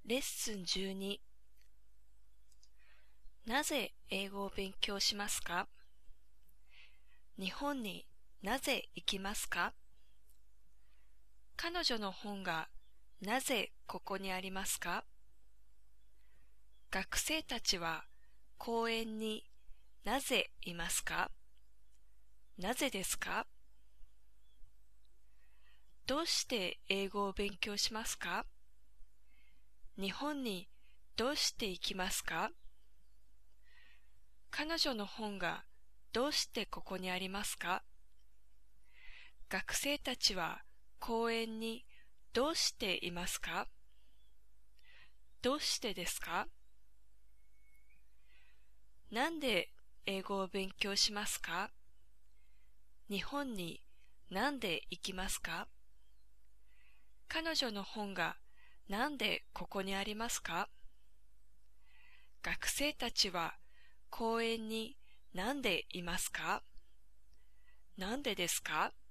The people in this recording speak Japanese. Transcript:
レッスン12。なぜ英語を勉強しますか？日本になぜ行きますか？彼女の本がなぜここにありますか？学生たちは公園になぜいますか？なぜですか？どうして英語を勉強しますか？日本にどうして行きますか？彼女の本がどうしてここにありますか？学生たちは公園にどうしていますか？どうしてですか？なんで英語を勉強しますか？日本になんで行きますか？彼女の本がなんでここにありますか？学生たちは公園になんでいますか？なんでですか？